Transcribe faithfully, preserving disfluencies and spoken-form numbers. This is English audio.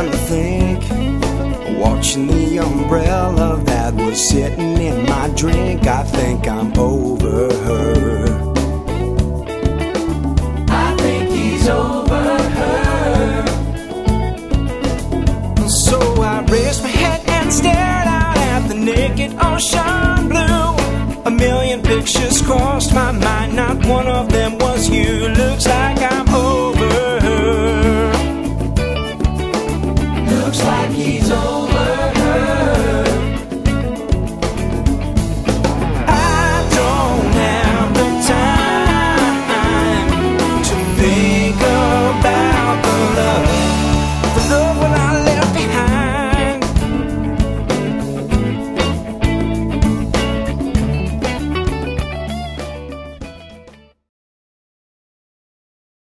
trying to think, watching the umbrella that was sitting in my drink. I think I'm over her. I think he's over her. So I raised my head and stared out at the naked ocean blue. A million pictures crossed my mind, not one of them was you. Looks like I'm over